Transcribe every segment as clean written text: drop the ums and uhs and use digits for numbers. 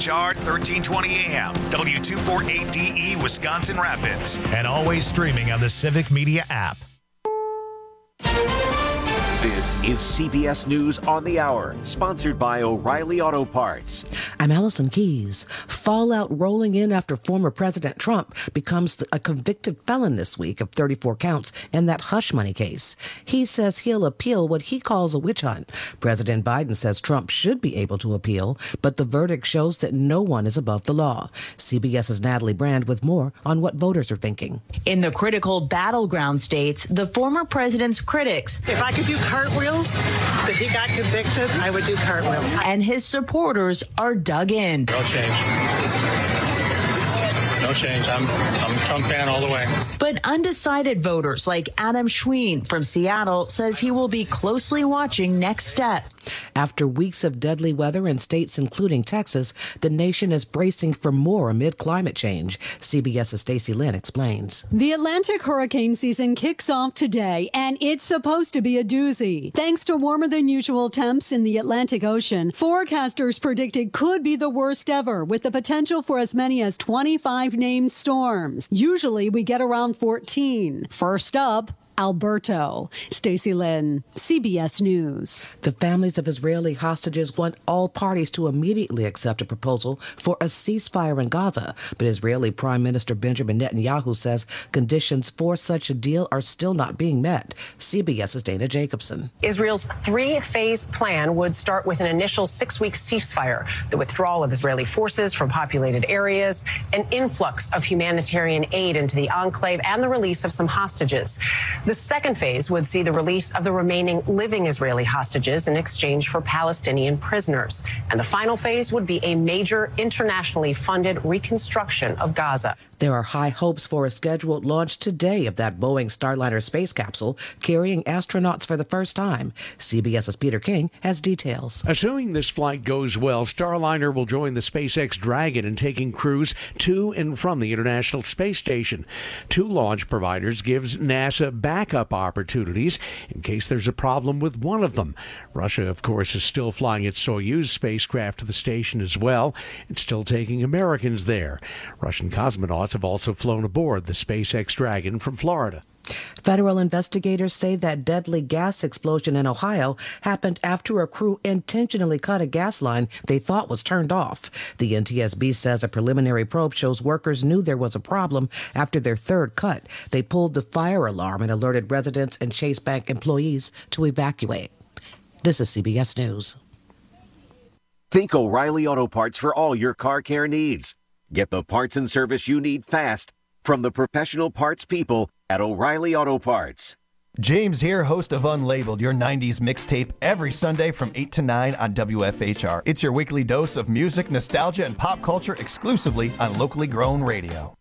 WFHR 1320 AM, W248DE Wisconsin Rapids, and always streaming on the Civic Media app. This is CBS News on the Hour, sponsored by O'Reilly Auto Parts. I'm Allison Keyes. Fallout rolling in after former President Trump becomes a convicted felon this week of 34 counts in that hush money case. He says he'll appeal what he calls a witch hunt. President Biden says Trump should be able to appeal, but the verdict shows that no one is above the law. CBS's Natalie Brand with more on what voters are thinking. In the critical battleground states, the former president's critics, if I could do cartwheels, if he got convicted, I would do cartwheels. And his supporters are dug in. No change. No change. I'm a Trump fan all the way. But undecided voters like Adam Schween from Seattle says he will be closely watching next step. After weeks of deadly weather in states including Texas, the nation is bracing for more amid climate change. CBS's Stacey Lynn explains. The Atlantic hurricane season kicks off today, and it's supposed to be a doozy. Thanks to warmer than usual temps in the Atlantic Ocean, forecasters predict it could be the worst ever, with the potential for as many as 25 named storms. Usually we get around 14. First up, Alberto. Stacey Lynn, CBS News. The families of Israeli hostages want all parties to immediately accept a proposal for a ceasefire in Gaza, but Israeli Prime Minister Benjamin Netanyahu says conditions for such a deal are still not being met. CBS's Dana Jacobson. Israel's three-phase plan would start with an initial 6-week ceasefire, the withdrawal of Israeli forces from populated areas, an influx of humanitarian aid into the enclave, and the release of some hostages. The second phase would see the release of the remaining living Israeli hostages in exchange for Palestinian prisoners. And the final phase would be a major internationally funded reconstruction of Gaza. There are high hopes for a scheduled launch today of that Boeing Starliner space capsule carrying astronauts for the first time. CBS's Peter King has details. Assuming this flight goes well, Starliner will join the SpaceX Dragon in taking crews to and from the International Space Station. Two launch providers gives NASA backup opportunities in case there's a problem with one of them. Russia, of course, is still flying its Soyuz spacecraft to the station as well. It's still taking Americans there. Russian cosmonauts have also flown aboard the SpaceX Dragon from Florida. Federal investigators say that deadly gas explosion in Ohio happened after a crew intentionally cut a gas line they thought was turned off. The NTSB says a preliminary probe shows workers knew there was a problem after their third cut. They pulled the fire alarm and alerted residents and Chase Bank employees to evacuate. This is CBS News. Think O'Reilly Auto Parts for all your car care needs. Get the parts and service you need fast from the professional parts people at O'Reilly Auto Parts. James here, host of Unlabeled, your 90s mixtape, every Sunday from 8 to 9 on WFHR. It's your weekly dose of music, nostalgia, and pop culture exclusively on locally grown radio.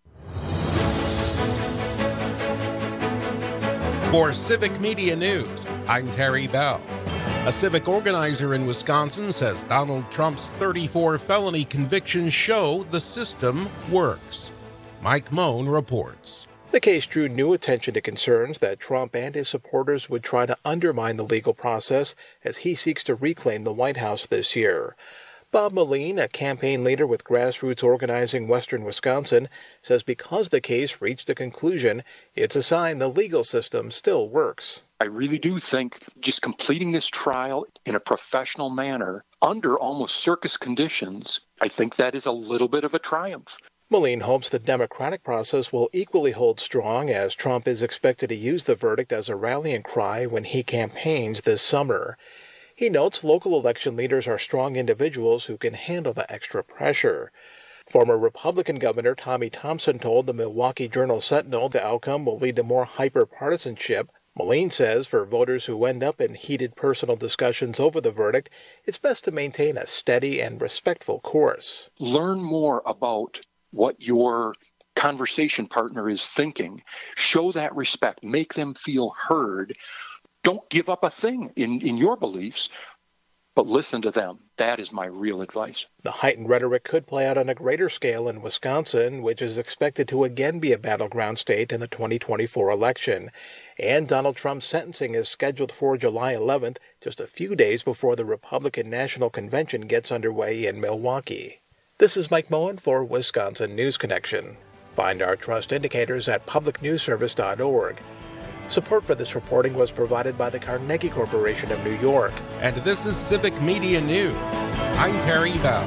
For Civic Media News, I'm Terry Bell. A civic organizer in Wisconsin says Donald Trump's 34 felony convictions show the system works. Mike Moan reports. The case drew new attention to concerns that Trump and his supporters would try to undermine the legal process as he seeks to reclaim the White House this year. Bob Moline, a campaign leader with Grassroots Organizing Western Wisconsin, says because the case reached a conclusion, it's a sign the legal system still works. I really do think just completing this trial in a professional manner under almost circus conditions, I think that is a little bit of a triumph. Moline hopes the democratic process will equally hold strong as Trump is expected to use the verdict as a rallying cry when he campaigns this summer. He notes local election leaders are strong individuals who can handle the extra pressure. Former Republican Governor Tommy Thompson told the Milwaukee Journal-Sentinel the outcome will lead to more hyper-partisanship. Moline says for voters who end up in heated personal discussions over the verdict, it's best to maintain a steady and respectful course. Learn more about what your conversation partner is thinking. Show that respect. Make them feel heard. Don't give up a thing in your beliefs, but listen to them. That is my real advice. The heightened rhetoric could play out on a greater scale in Wisconsin, which is expected to again be a battleground state in the 2024 election. And Donald Trump's sentencing is scheduled for July 11th, just a few days before the Republican National Convention gets underway in Milwaukee. This is Mike Moen for Wisconsin News Connection. Find our trust indicators at publicnewsservice.org. Support for this reporting was provided by the Carnegie Corporation of New York. And this is Civic Media News. I'm Terry Bell.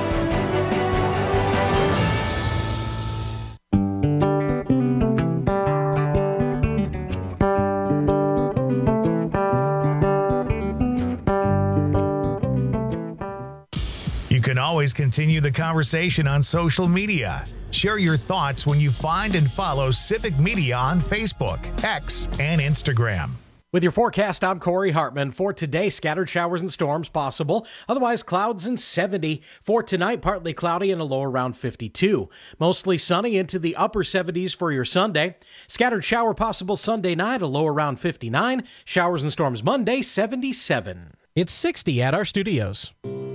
You can always continue the conversation on social media. Share your thoughts when you find and follow Civic Media on Facebook, X, and Instagram. With your forecast, I'm Corey Hartman. For today, scattered showers and storms possible. Otherwise, clouds and 70. For tonight, partly cloudy and a low around 52. Mostly sunny into the upper 70s for your Sunday. Scattered shower possible Sunday night, a low around 59. Showers and storms Monday, 77. It's 60 at our studios.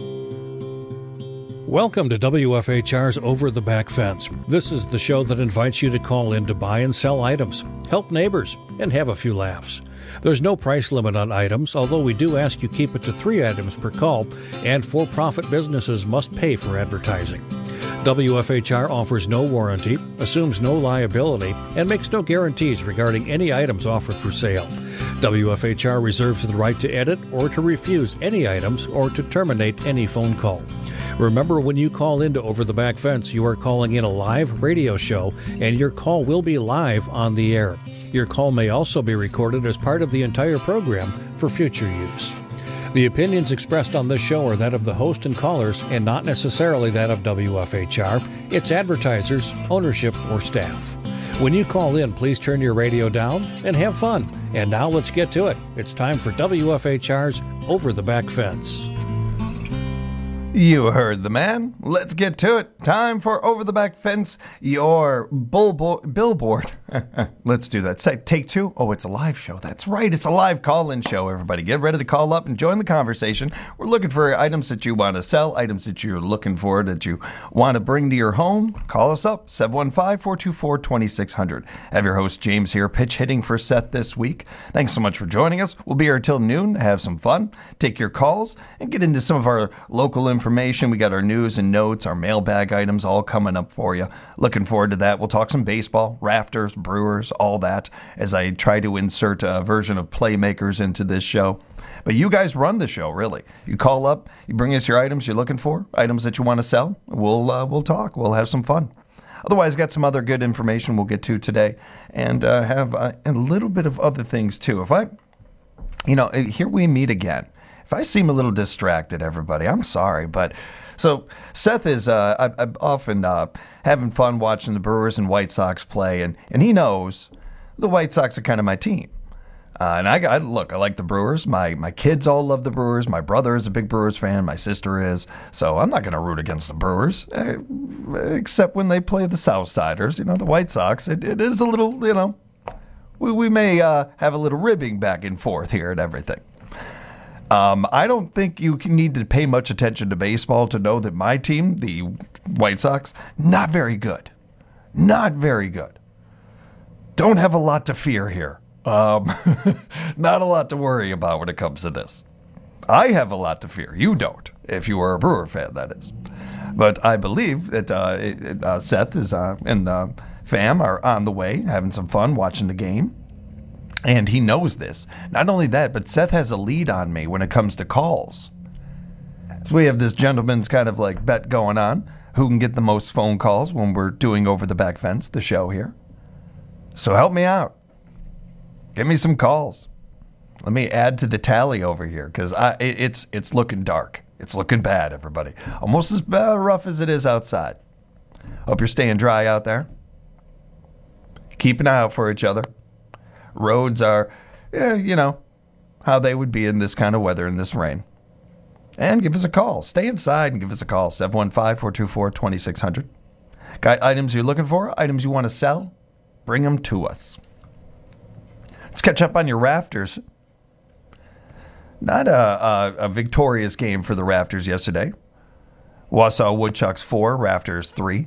Welcome to WFHR's Over the Back Fence. This is the show that invites you to call in to buy and sell items, help neighbors, and have a few laughs. There's no price limit on items, although we do ask you keep it to 3 items per call, and for-profit businesses must pay for advertising. WFHR offers no warranty, assumes no liability, and makes no guarantees regarding any items offered for sale. WFHR reserves the right to edit or to refuse any items or to terminate any phone call. Remember, when you call into Over the Back Fence, you are calling in a live radio show, and your call will be live on the air. Your call may also be recorded as part of the entire program for future use. The opinions expressed on this show are that of the host and callers and not necessarily that of WFHR, its advertisers, ownership, or staff. When you call in, please turn your radio down and have fun. And now let's get to it. It's time for WFHR's Over the Back Fence. You heard the man. Let's get to it. Time for Over the Back Fence, your billboard. Let's do that. Take 2. Oh, it's a live show. That's right. It's a live call-in show, everybody. Get ready to call up and join the conversation. We're looking for items that you want to sell, items that you're looking for, that you want to bring to your home. Call us up, 715-424-2600. Have your host, James, here, pitch hitting for Seth this week. Thanks so much for joining us. We'll be here till noon. Have some fun. Take your calls and get into some of our local information. We got our news and notes, our mailbag items all coming up for you. Looking forward to that. We'll talk some baseball, Rafters, Brewers, all that, as I try to insert a version of Playmakers into this show. But you guys run the show, really. You call up, you bring us your items you're looking for, items that you want to sell. We'll talk. We'll have some fun. Otherwise, got some other good information we'll get to today, and have a little bit of other things too. Here we meet again. If I seem a little distracted, everybody, I'm sorry. But so Seth is I'm often having fun watching the Brewers and White Sox play, and he knows the White Sox are kind of my team. And I like the Brewers. My kids all love the Brewers. My brother is a big Brewers fan. My sister is. So I'm not going to root against the Brewers, except when they play the Southsiders. The White Sox. It is a little, we may have a little ribbing back and forth here and everything. I don't think you need to pay much attention to baseball to know that my team, the White Sox, not very good. Not very good. Don't have a lot to fear here. Not a lot to worry about when it comes to this. I have a lot to fear. You don't, if you are a Brewer fan, that is. But I believe that Seth is and Fam are on the way, having some fun watching the game. And he knows this. Not only that, but Seth has a lead on me when it comes to calls. So we have this gentleman's kind of like bet going on, who can get the most phone calls when we're doing Over the Back Fence, the show here. So help me out. Give me some calls. Let me add to the tally over here, because it's looking dark. It's looking bad, everybody. Almost as rough as it is outside. Hope you're staying dry out there. Keep an eye out for each other. Roads are, how they would be in this kind of weather, in this rain. And give us a call. Stay inside and give us a call. 715-424-2600. Got items you're looking for? Items you want to sell? Bring them to us. Let's catch up on your Rafters. Not a victorious game for the Rafters yesterday. Wausau Woodchucks 4, Rafters 3.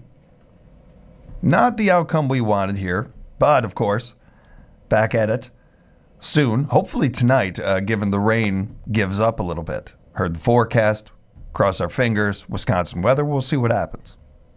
Not the outcome we wanted here, but of course, back at it soon. Hopefully tonight, given the rain gives up a little bit. Heard the forecast. Cross our fingers. Wisconsin weather, we'll see what happens.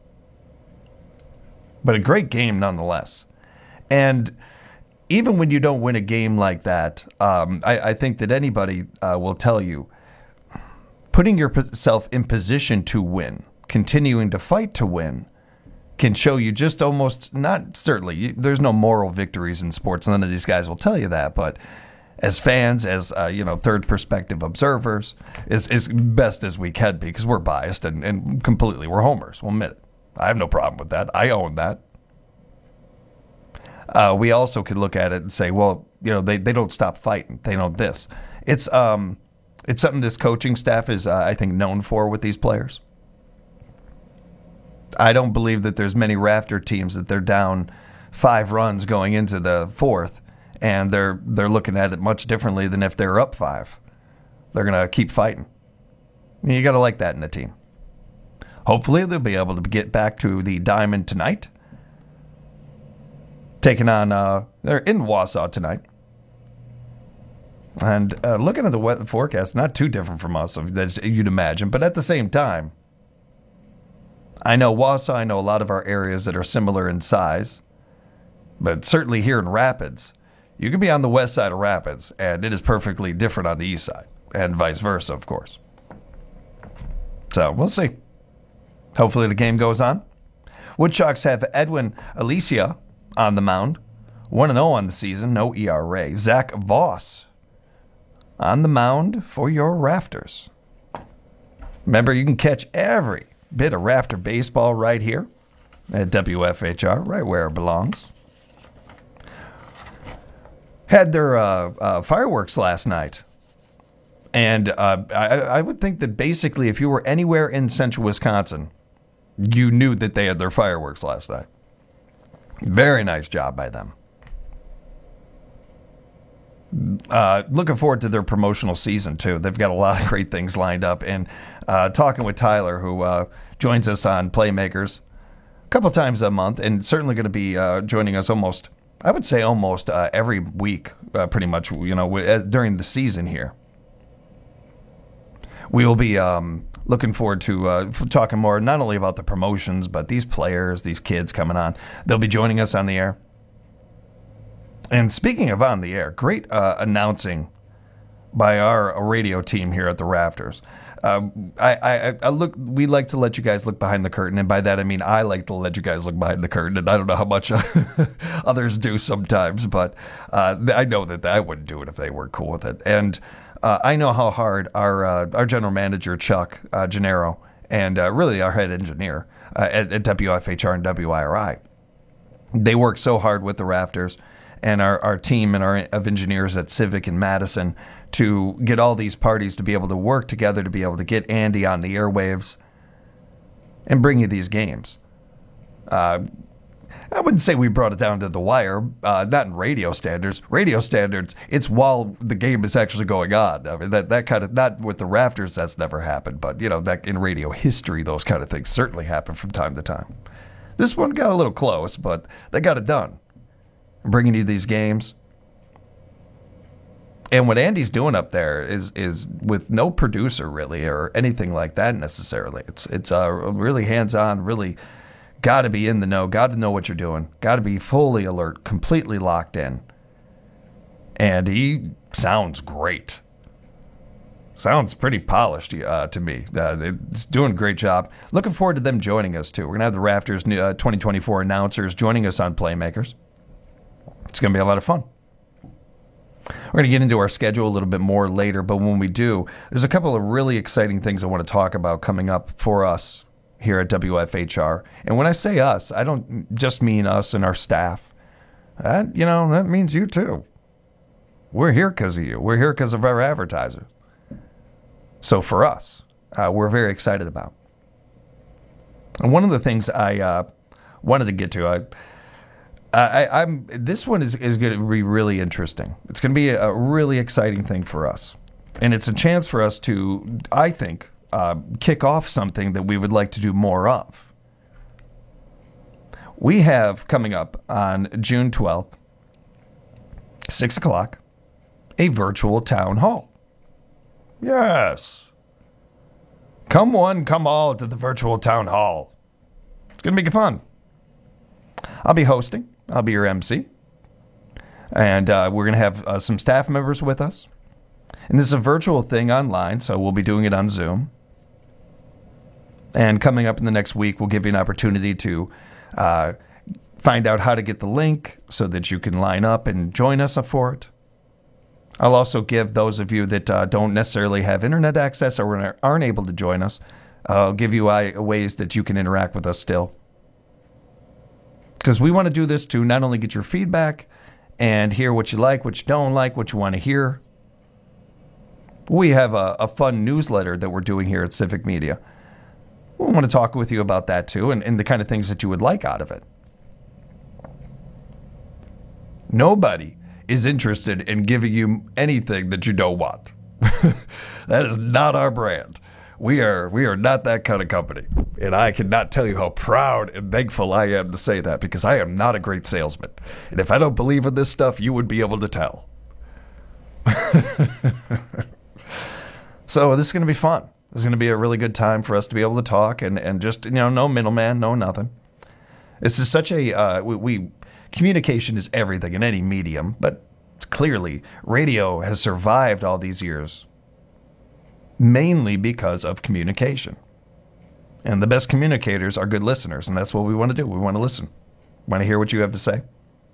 But a great game nonetheless. And even when you don't win a game like that, I think that anybody will tell you, putting yourself in position to win, continuing to fight to win, can show you just almost, not certainly, there's no moral victories in sports. None of these guys will tell you that. But as fans, as third perspective observers, as best as we can be, because we're biased and completely, we're homers. We'll admit it. I have no problem with that. I own that. We also could look at it and say, well, they don't stop fighting. They know this. It's something this coaching staff is, I think, known for with these players. I don't believe that there's many Rafter teams that they're down 5 runs going into the 4th, and they're looking at it much differently than if they're up 5. They're going to keep fighting. You got to like that in a team. Hopefully they'll be able to get back to the Diamond tonight. Taking on, they're in Wausau tonight. And looking at the weather forecast, not too different from us, as you'd imagine. But at the same time, I know Wausau, I know a lot of our areas that are similar in size. But certainly here in Rapids, you can be on the west side of Rapids, and it is perfectly different on the east side. And vice versa, of course. So we'll see. Hopefully the game goes on. Woodchucks have Edwin Alicia on the mound. 1-0 on the season, no ERA. Zach Voss on the mound for your Rafters. Remember, you can catch every bit of Rafter baseball right here at WFHR, right where it belongs. Had their fireworks last night. And I would think that basically if you were anywhere in central Wisconsin, you knew that they had their fireworks last night. Very nice job by them. Looking forward to their promotional season, too. They've got a lot of great things lined up. And talking with Tyler, who joins us on Playmakers a couple times a month, and certainly going to be joining us almost every week, pretty much, during the season here. We will be looking forward to talking more, not only about the promotions, but these players, these kids coming on. They'll be joining us on the air. And speaking of on the air, great announcing by our radio team here at the Rafters. We like to let you guys look behind the curtain, and by that I mean I like to let you guys look behind the curtain, and I don't know how much others do sometimes, but I know that I wouldn't do it if they weren't cool with it. And I know how hard our general manager, Chuck Gennaro, and really our head engineer at WFHR and WIRI, they work so hard with the Rafters and our team and of engineers at Civic and Madison to get all these parties to be able to work together to be able to get Andy on the airwaves and bring you these games. I wouldn't say we brought it down to the wire, not in radio standards. Radio standards, it's while the game is actually going on. I mean, that kind of, not with the Rafters, that's never happened, but that in radio history, those kind of things certainly happen from time to time. This one got a little close, but they got it done. Bringing you these games. And what Andy's doing up there is with no producer really or anything like that necessarily. It's really hands-on, really got to be in the know, got to know what you're doing, got to be fully alert, completely locked in. And he sounds great. Sounds pretty polished to me. It's doing a great job. Looking forward to them joining us, too. We're going to have the Rafters 2024 announcers joining us on Playmakers. It's going to be a lot of fun. We're going to get into our schedule a little bit more later, but when we do, there's a couple of really exciting things I want to talk about coming up for us here at WFHR. And when I say us, I don't just mean us and our staff. That means you too. We're here because of you. We're here because of our advertisers. So for us, we're very excited about. And one of the things I wanted to get to, this one is going to be really interesting. It's going to be a really exciting thing for us. And it's a chance for us to, I think, kick off something that we would like to do more of. We have coming up on June 12th, 6 o'clock, a virtual town hall. Yes. Come one, come all to the virtual town hall. It's going to be fun. I'll be hosting. I'll be your MC. And we're going to have some staff members with us. And this is a virtual thing online, so we'll be doing it on Zoom. And coming up in the next week, we'll give you an opportunity to find out how to get the link so that you can line up and join us for it. I'll also give those of you that don't necessarily have internet access or aren't able to join us, I'll give you ways that you can interact with us still. Because we want to do this to not only get your feedback and hear what you like, what you don't like, what you want to hear. We have a fun newsletter that we're doing here at Civic Media. We want to talk with you about that too and the kind of things that you would like out of it. Nobody is interested in giving you anything that you don't want. That is not our brand. We are not that kind of company. And I cannot tell you how proud and thankful I am to say that, because I am not a great salesman. And if I don't believe in this stuff, you would be able to tell. So this is going to be fun. This is going to be a really good time for us to be able to talk and just, no middleman, no nothing. This is such a, communication is everything in any medium, but clearly radio has survived all these years mainly because of communication. And the best communicators are good listeners, and that's what we want to do. We want to listen. We want to hear what you have to say.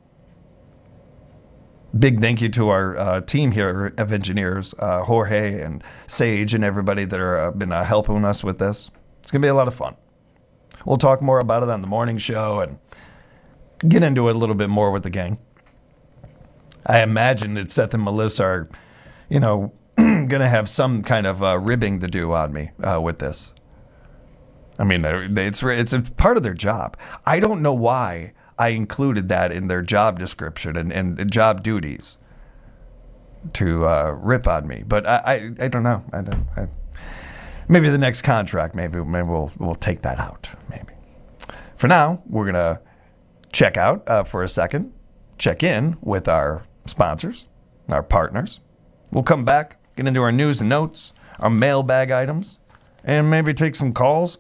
Big thank you to our team here of engineers, Jorge and Sage and everybody that are been helping us with this. It's going to be a lot of fun. We'll talk more about it on the morning show and get into it a little bit more with the gang. I imagine that Seth and Melissa are, going to have some kind of ribbing to do on me with this. I mean, it's a part of their job. I don't know why I included that in their job description and job duties to rip on me. But I don't know. Maybe the next contract, maybe we'll take that out. Maybe. For now, we're going to check out for a second, check in with our sponsors, our partners. We'll come back, get into our news and notes, our mailbag items, and maybe take some calls.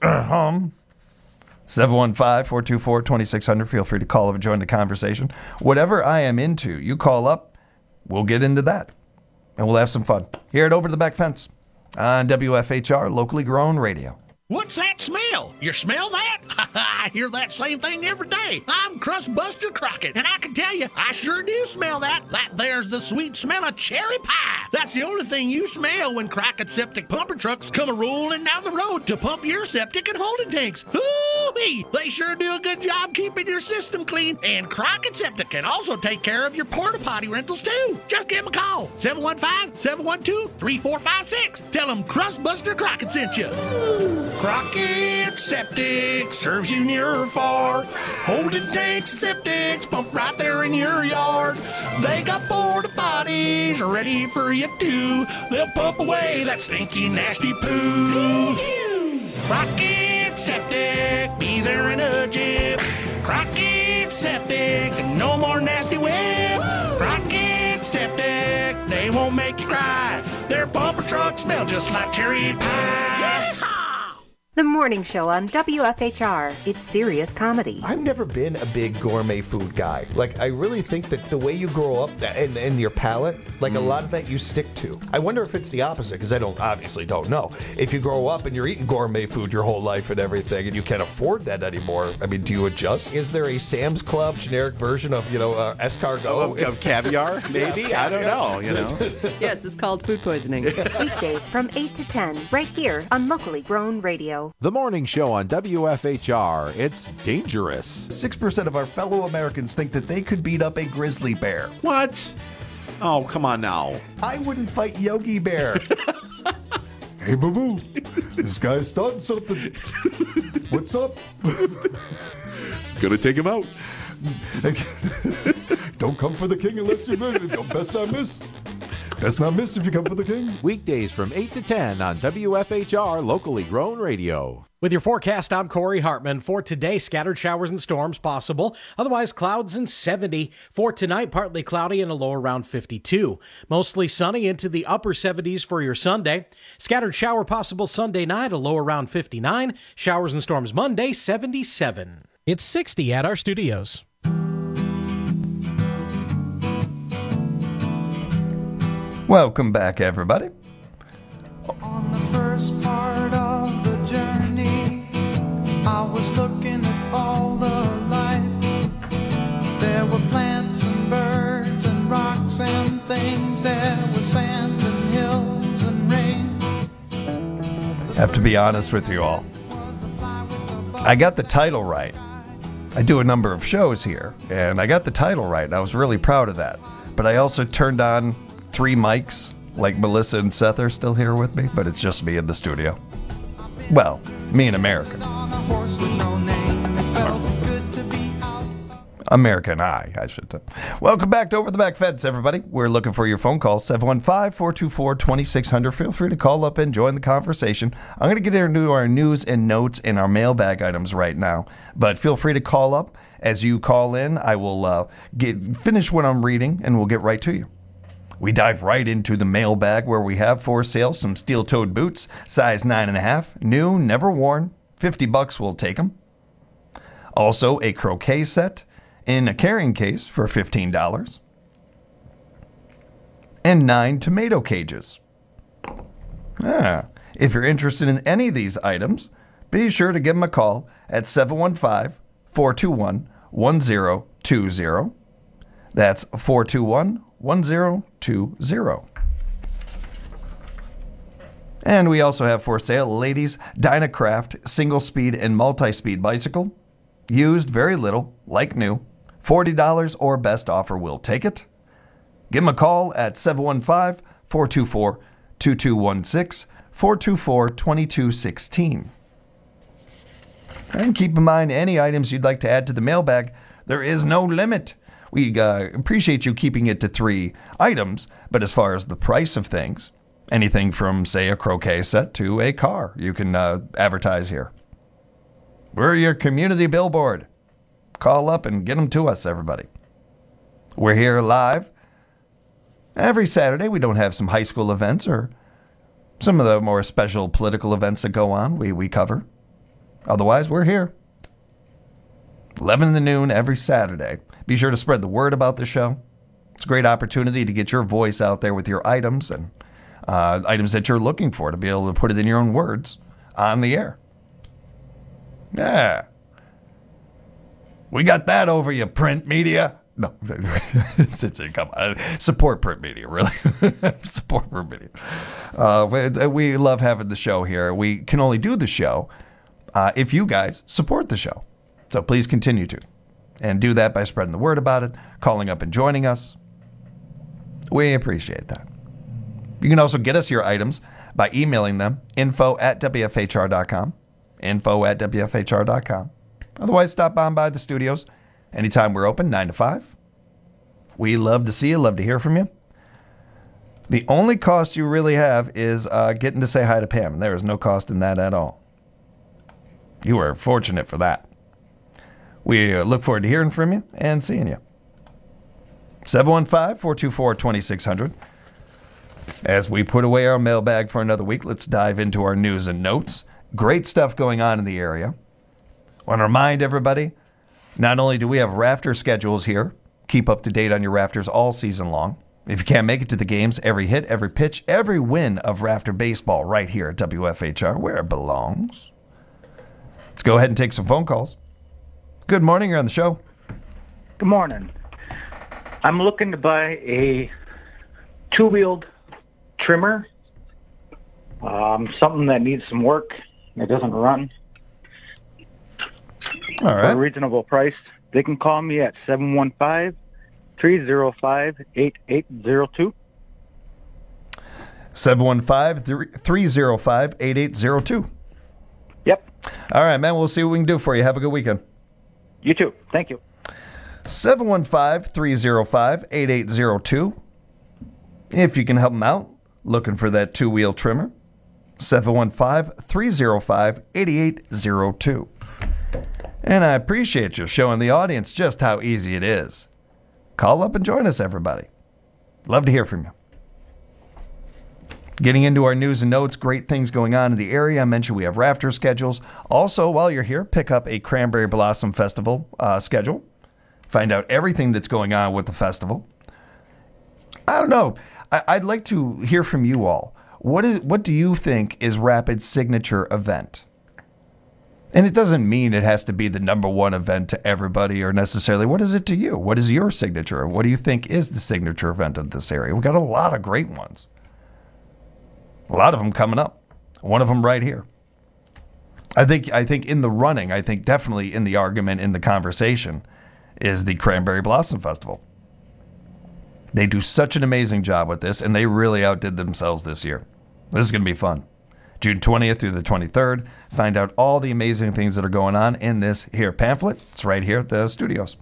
715-424-2600. Feel free to call up and join the conversation. Whatever I am into, you call up, we'll get into that. And we'll have some fun here at Over the Back Fence on WFHR, locally grown radio. What's that smell? You smell that? I hear that same thing every day. I'm Crustbuster Crockett, and I can tell you, I sure do smell that. That there's the sweet smell of cherry pie. That's the only thing you smell when Crockett Septic pumper trucks come a-rolling down the road to pump your septic and holding tanks. Ooh-wee! They sure do a good job keeping your system clean, and Crockett Septic can also take care of your porta potty rentals too. Just give them a call, 715-712-3456. Tell them Crustbuster Crockett sent you. Crockett Septic serves you near or far. Holding tanks and septics pump right there in your yard. They got porta potties ready for you too. They'll pump away that stinky, nasty poo. Crockett Septic, be there in a jiff. Crockett Septic, no more nasty whip. Crockett Septic, they won't make you cry. Their pumper trucks smell just like cherry pie. The morning show on WFHR. It's serious comedy. I've never been a big gourmet food guy. Like, I really think that the way you grow up and your palate, like a lot of that you stick to. I wonder if it's the opposite, because I obviously don't know. If you grow up and you're eating gourmet food your whole life and everything, and you can't afford that anymore, I mean, do you adjust? Is there a Sam's Club generic version of, escargot? Of caviar, maybe? Yeah, I don't know, Yes, it's called food poisoning. Weekdays from 8 to 10, right here on Locally Grown Radio. The morning show on WFHR. It's dangerous. 6% of our fellow Americans think that they could beat up a grizzly bear. What? Oh, come on now. I wouldn't fight Yogi Bear. Hey, boo-boo. This guy's starting something. What's up? Gonna take him out. Don't come for the king unless you miss. Don't best not miss. Best not miss if you come for the king. Weekdays from 8 to 10 on WFHR Locally Grown Radio. With your forecast, I'm Corey Hartman. For today, scattered showers and storms possible. Otherwise, clouds and 70. For tonight, partly cloudy and a low around 52. Mostly sunny into the upper 70s for your Sunday. Scattered shower possible Sunday night, a low around 59. Showers and storms Monday, 77. It's 60 at our studios. Welcome back, everybody. On the first part of the journey, I was looking at all the life. There were plants and birds and rocks and things. There was sand and hills and rain. I have to be honest with you all. I got the title right. I do a number of shows here, and I got the title right, and I was really proud of that. But I also turned on 3 mics, like Melissa and Seth are still here with me, but it's just me in the studio. Well, me in America. America and I should say. Welcome back to Over the Back Fence, everybody. We're looking for your phone call, 715-424-2600. Feel free to call up and join the conversation. I'm going to get into our news and notes and our mailbag items right now, but feel free to call up. As you call in, I will finish what I'm reading, and we'll get right to you. We dive right into the mailbag where we have for sale some steel-toed boots, size 9.5, new, never worn, $50 we'll take them. Also, a croquet set in a carrying case for $15. And 9 tomato cages. If you're interested in any of these items, be sure to give them a call at 715-421-1020. That's 421-1020. And we also have for sale ladies' Dynacraft single-speed and multi-speed bicycle. Used very little, like new. $40 or best offer, we'll take it. Give them a call at 715-424-2216, 424-2216. And keep in mind, any items you'd like to add to the mailbag, there is no limit. We appreciate you keeping it to 3 items, but as far as the price of things, anything from, say, a croquet set to a car, you can advertise here. We're your community billboard. Call up and get them to us, everybody. We're here live every Saturday. We don't have some high school events or some of the more special political events that go on. We cover. Otherwise, we're here. 11 to noon every Saturday. Be sure to spread the word about the show. It's a great opportunity to get your voice out there with your items and items that you're looking for, to be able to put it in your own words on the air. Yeah. We got that over you, print media. No, come on. Support print media, really. Support print media. We love having the show here. We can only do the show if you guys support the show. So please continue to. And do that by spreading the word about it, calling up and joining us. We appreciate that. You can also get us your items by emailing them, info@wfhr.com, info@wfhr.com. Otherwise, stop on by the studios anytime we're open, 9 to 5. We love to see you, love to hear from you. The only cost you really have is getting to say hi to Pam. There is no cost in that at all. You are fortunate for that. We look forward to hearing from you and seeing you. 715-424-2600. As we put away our mailbag for another week, let's dive into our news and notes. Great stuff going on in the area. I want to remind everybody, not only do we have rafter schedules here, keep up to date on your rafters all season long. If you can't make it to the games, every hit, every pitch, every win of rafter baseball right here at WFHR, where it belongs. Let's go ahead and take some phone calls. Good morning, you're on the show. Good morning. I'm looking to buy a 2-wheeled trimmer, something that needs some work. It doesn't run. All right. For a reasonable price. They can call me at 715-305-8802. 715-305-8802. Yep. All right, man. We'll see what we can do for you. Have a good weekend. You too. Thank you. 715-305-8802. If you can help them out, looking for that two-wheel trimmer, 715-305-8802. And I appreciate you showing the audience just how easy it is. Call up and join us, everybody. Love to hear from you. Getting into our news and notes, great things going on in the area. I mentioned we have rafter schedules. Also, while you're here, pick up a Cranberry Blossom Festival schedule. Find out everything that's going on with the festival. I don't know. I'd like to hear from you all. What do you think is Rapid's signature event? And it doesn't mean it has to be the number one event to everybody or necessarily. What is it to you? What is your signature? What do you think is the signature event of this area? We've got a lot of great ones. A lot of them coming up. One of them right here. I think in the running, I think definitely in the argument, in the conversation, is the Cranberry Blossom Festival. They do such an amazing job with this, and they really outdid themselves this year. This is going to be fun. June 20th through the 23rd. Find out all the amazing things that are going on in this here pamphlet. It's right here at the studios.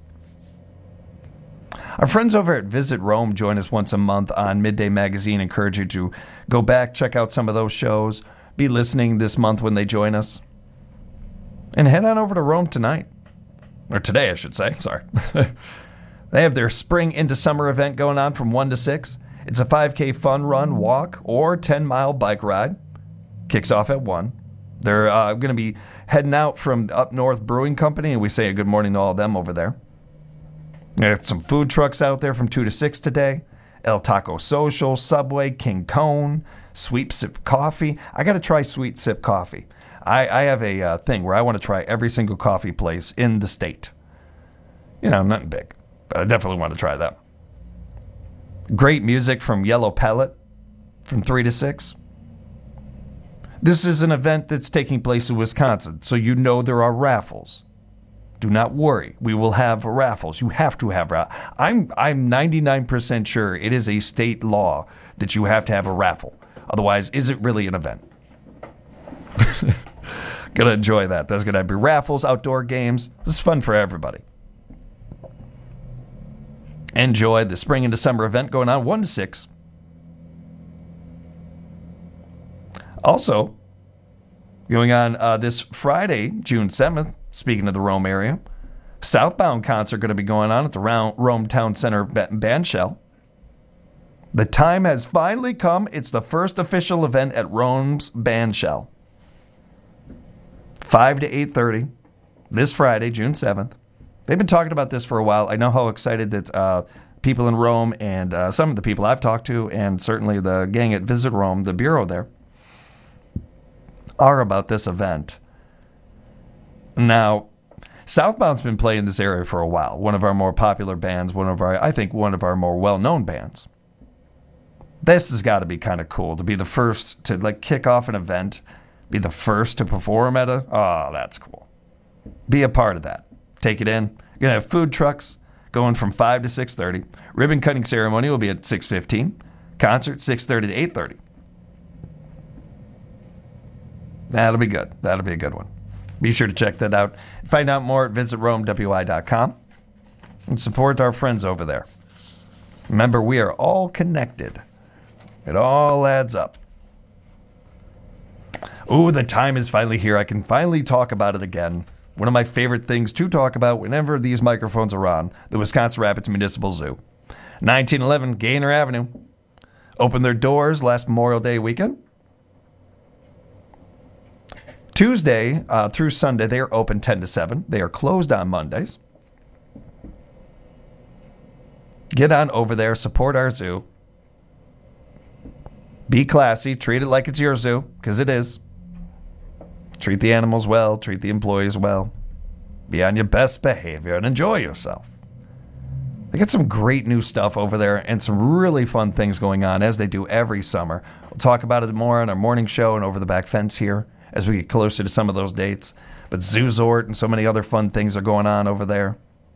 Our friends over at Visit Rome join us once a month on Midday Magazine. Encourage you to go back, check out some of those shows. Be listening this month when they join us. And head on over to Rome tonight. Or today, I should say. Sorry. They have their spring into summer event going on from 1 to 6. It's a 5K fun run, walk, or 10-mile bike ride. Kicks off at 1. They're going to be heading out from Up North Brewing Company, and we say a good morning to all of them over there. There's some food trucks out there from 2 to 6 today. El Taco Social, Subway, King Cone, Sweet Sip Coffee. I got to try Sweet Sip Coffee. I have a thing where I want to try every single coffee place in the state. You know, nothing big, but I definitely want to try that. Great music from Yellow Pellet from 3 to 6. This is an event that's taking place in Wisconsin, so you know there are raffles. Do not worry. We will have raffles. You have to have raffles. I'm 99% sure it is a state law that you have to have a raffle. Otherwise, is it really an event? Gonna enjoy that. There's gonna be raffles, outdoor games. This is fun for everybody. Enjoy the spring into summer event going on 1 to 6. Also, going on this Friday, June 7th, speaking of the Rome area, Southbound concert going to be going on at the Rome Town Center Bandshell. The time has finally come. It's the first official event at Rome's Bandshell. 5 to 8:30 this Friday, June 7th. They've been talking about this for a while. I know how excited that people in Rome and some of the people I've talked to, and certainly the gang at Visit Rome, the bureau there, are about this event. Now, Southbound's been playing this area for a while. One of our more popular bands, I think one of our more well-known bands. This has got to be kind of cool to be the first to kick off an event, be the first to perform at that's cool. Be a part of that. Take it in. You're going to have food trucks going from 5 to 6:30. Ribbon cutting ceremony will be at 6:15. Concert 6:30 to 8:30. That'll be good. That'll be a good one. Be sure to check that out. Find out more at visitromewi.com and support our friends over there. Remember, we are all connected. It all adds up. Ooh, the time is finally here. I can finally talk about it again. One of my favorite things to talk about whenever these microphones are on, the Wisconsin Rapids Municipal Zoo. 1911 Gaynor Avenue. Opened their doors last Memorial Day weekend. Tuesday through Sunday, they are open 10 to 7. They are closed on Mondays. Get on over there. Support our zoo. Be classy. Treat it like it's your zoo, because it is. Treat the animals well. Treat the employees well. Be on your best behavior and enjoy yourself. They got some great new stuff over there and some really fun things going on, as they do every summer. We'll talk about it more on our morning show and Over the Back Fence here as we get closer to some of those dates. But Zoozort and so many other fun things are going on over there.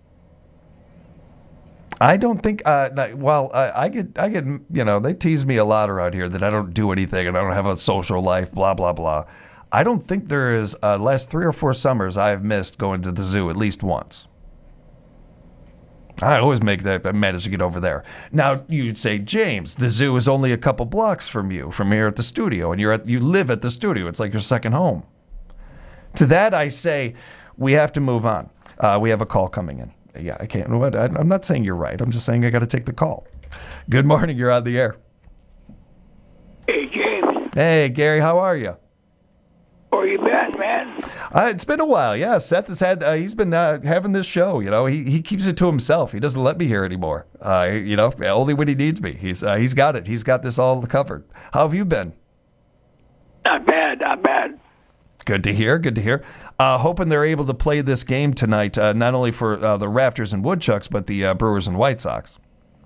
I don't think, I get, they tease me a lot around here that I don't do anything and I don't have a social life, blah, blah, blah. I don't think there is, last 3 or 4 summers I've missed going to the zoo at least once. I always manage to get over there. Now, you'd say, James, the zoo is only a couple blocks from you, from here at the studio, and you live at the studio. It's like your second home. To that, I say, we have to move on. We have a call coming in. Yeah, I can't. I'm not saying you're right. I'm just saying I got to take the call. Good morning. You're on the air. Hey, James. Hey, Gary. How are you? Where you been, man? It's been a while. Yeah, Seth has had. He's been having this show. You know, he keeps it to himself. He doesn't let me hear anymore. You know, only when he needs me. He's got it. He's got this all covered. How have you been? Not bad. Not bad. Good to hear. Good to hear. Hoping they're able to play this game tonight, not only for the Raptors and Woodchucks, but the Brewers and White Sox.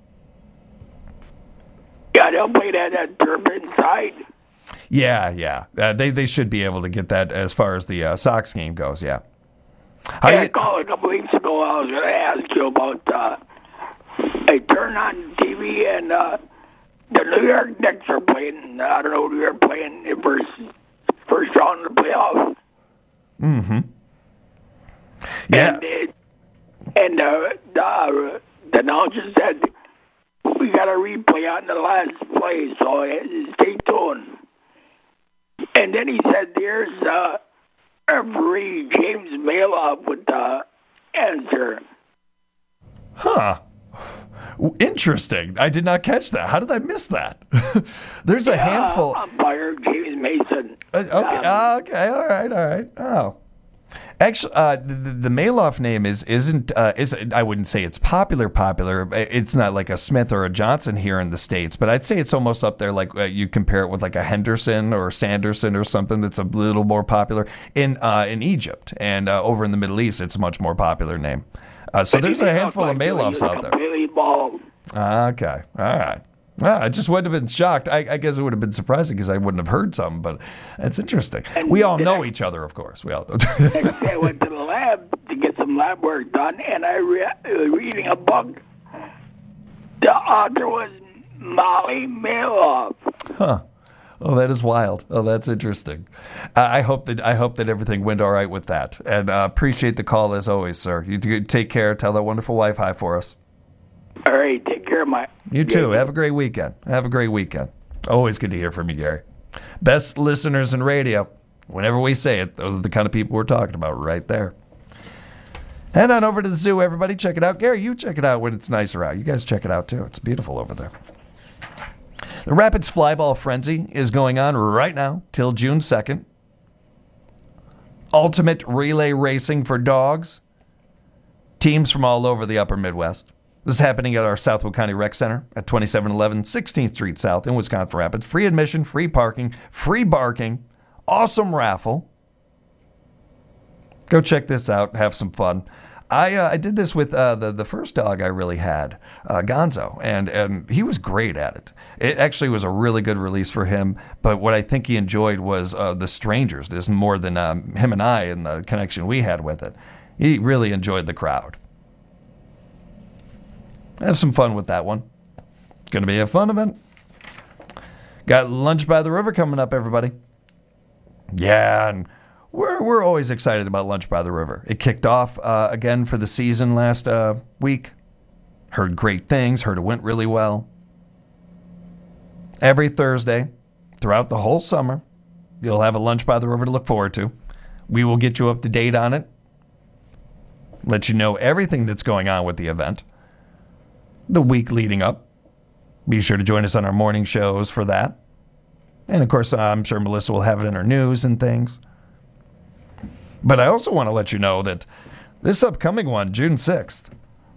Yeah, they'll play that at Durbin side. Yeah. They should be able to get that as far as the Sox game goes, yeah. I called a couple weeks ago. I was going to ask you about I turned on TV and the New York Knicks are playing. I don't know who they're playing in first round of the playoffs. Mm-hmm. Yeah. And the announcer said, we got a replay on the last play, so stay tuned. And then he said, there's referee James Maloff with the answer. Huh. Interesting. I did not catch that. How did I miss that? There's a handful. Umpire James Mason. Okay. All right. Oh. Actually, the Maloff name isn't I wouldn't say it's popular. It's not like a Smith or a Johnson here in the States, but I'd say it's almost up there. Like you compare it with like a Henderson or Sanderson or something that's a little more popular in Egypt, and over in the Middle East, it's a much more popular name. So there's a handful of Maloffs out there. Okay, all right. Well, I just wouldn't have been shocked. I guess it would have been surprising because I wouldn't have heard something, but it's interesting. And we all know each other, of course. We all know. I went to the lab to get some lab work done, and I was reading a book. The author was Molly Maloff. Huh. Oh, that is wild. Oh, that's interesting. I hope that everything went all right with that, and appreciate the call as always, sir. You take care. Tell that wonderful wife hi for us. All right, take care, Mike. You too. Have a great weekend. Always good to hear from you, Gary. Best listeners in radio. Whenever we say it, those are the kind of people we're talking about right there. Head on over to the zoo, everybody. Check it out. Gary, you check it out when it's nicer out. You guys check it out, too. It's beautiful over there. The Rapids Flyball Frenzy is going on right now till June 2nd. Ultimate relay racing for dogs. Teams from all over the upper Midwest. This is happening at our Southwood County Rec Center at 2711 16th Street South in Wisconsin Rapids. Free admission, free parking, free barking, awesome raffle. Go check this out, have some fun. I did this with the first dog I really had, Gonzo, and he was great at it. It actually was a really good release for him, but what I think he enjoyed was the strangers. This more than him and I and the connection we had with it. He really enjoyed the crowd. Have some fun with that one. It's going to be a fun event. Got Lunch by the River coming up, everybody. Yeah, and we're always excited about Lunch by the River. It kicked off again for the season last week. Heard great things. Heard it went really well. Every Thursday, throughout the whole summer, you'll have a Lunch by the River to look forward to. We will get you up to date on it. Let you know everything that's going on with the event. The week leading up. Be sure to join us on our morning shows for that. And, of course, I'm sure Melissa will have it in her news and things. But I also want to let you know that this upcoming one, June 6th,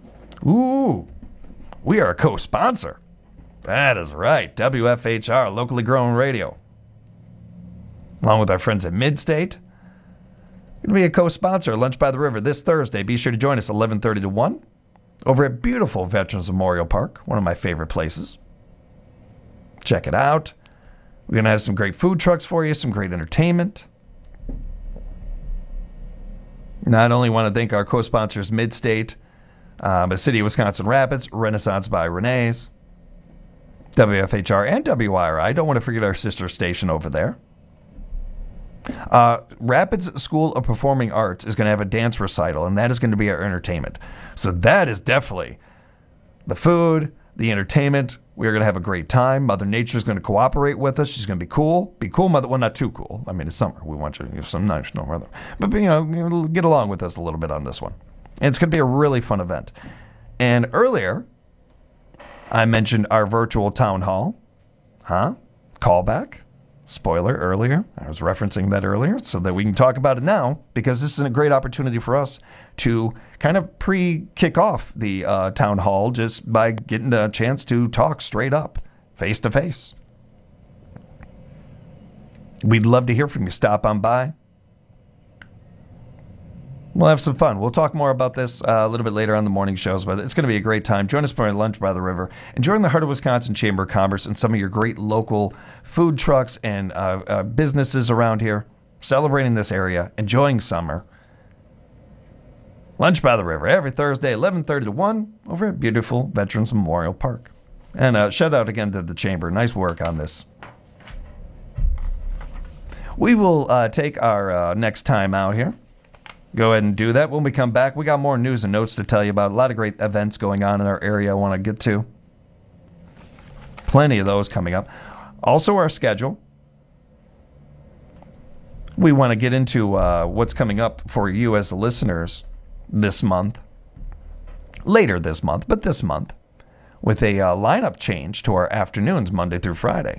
we are a co-sponsor. That is right. WFHR, locally grown radio. Along with our friends at Midstate. Going to be a co-sponsor, Lunch by the River, this Thursday. Be sure to join us 11:30 to 1. Over at beautiful Veterans Memorial Park, one of my favorite places. Check it out. We're going to have some great food trucks for you, some great entertainment. Not only want to thank our co-sponsors, Midstate, but City of Wisconsin Rapids, Renaissance by Renee's, WFHR, and WIRI. Don't want to forget our sister station over there. Rapids School of Performing Arts is going to have a dance recital, and that is going to be our entertainment. So that is definitely the food, the entertainment. We are going to have a great time. Mother Nature is going to cooperate with us. She's going to be cool. Be cool, Mother. Well, not too cool. I mean, it's summer. We want you to have some nice snow weather. But, get along with us a little bit on this one. And it's going to be a really fun event. And earlier, I mentioned our virtual town hall. Callback. Spoiler earlier. I was referencing that earlier so that we can talk about it now, because this is a great opportunity for us to kind of kick off the town hall just by getting a chance to talk straight up, face to face. We'd love to hear from you. Stop on by. We'll have some fun. We'll talk more about this a little bit later on the morning shows, but it's going to be a great time. Join us for our lunch by the river. Enjoying the Heart of Wisconsin Chamber of Commerce and some of your great local food trucks and businesses around here. Celebrating this area, enjoying summer. Lunch by the river every Thursday, 11:30 to 1 over at beautiful Veterans Memorial Park. And shout out again to the Chamber. Nice work on this. We will take our next time out here. Go ahead and do that. When we come back, we got more news and notes to tell you about. A lot of great events going on in our area I want to get to. Plenty of those coming up. Also, our schedule. We want to get into what's coming up for you as the listeners this month. Later this month, but this month. With a lineup change to our afternoons, Monday through Friday.